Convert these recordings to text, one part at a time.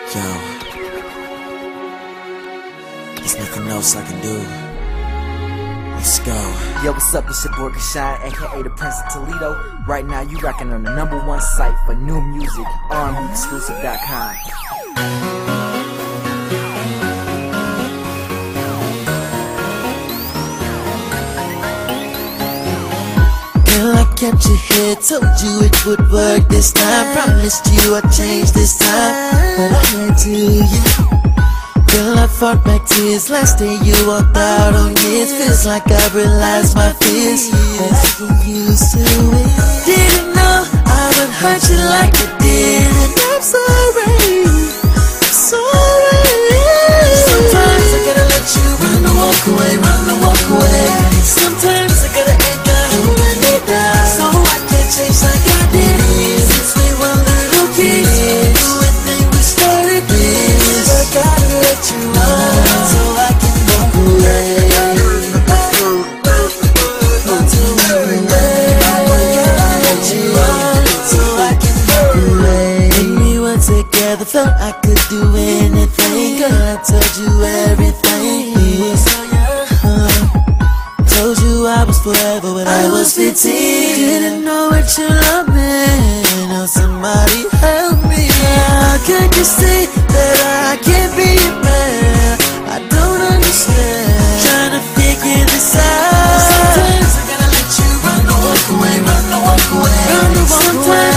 Yo, there's nothing else I can do. Let's go. Yo, what's up? It's your boy Kashine, aka the Prince of Toledo. Right now, you rocking on the #1 site for new music, RMBExclusive.com. Girl, I kept you here, told you it would work this time. Promised you I'd change this time, but I had to, yeah. Girl, I fought back tears, last day you walked out on years. Feels like I realized my fears, but I get used to it. Didn't know I would hurt you like I did, and I'm sorry, sorry. Sometimes I gotta let you run or walk away, run or walk away. Sometimes I gotta end up holding me down, so I can't change like I did. Since we were little kids, do everything we started this. I gotta let you run so I can walk away. Together, felt I could do anything. Girl, I told you everything. Told you I was forever when I was 15. Didn't know what you loved me. Now somebody help me. How could you say that I can't be your man? I don't understand. Trying to figure this out. Sometimes I gotta let you run or walk away, run or walk away. Run or walk away.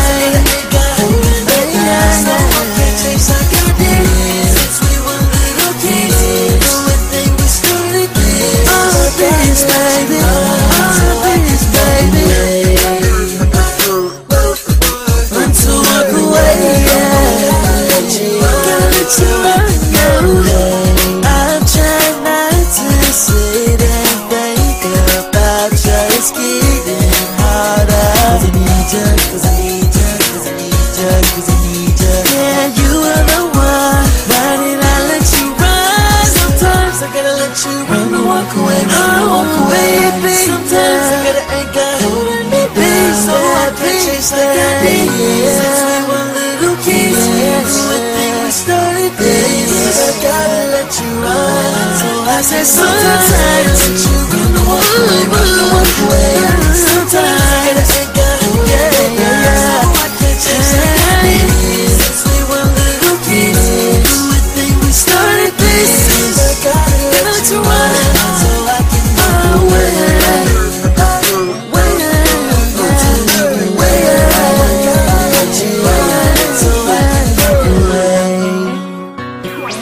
I said sometimes I let you run or walk away, run or walk away. Sometimes I gotta take a so I can't change like I did. Since we were little kids, do everything we started this. I gotta let you run so I can walk away.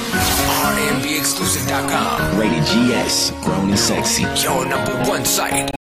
RMBExclusive.com. Rated GS, grown and sexy. Your #1 site.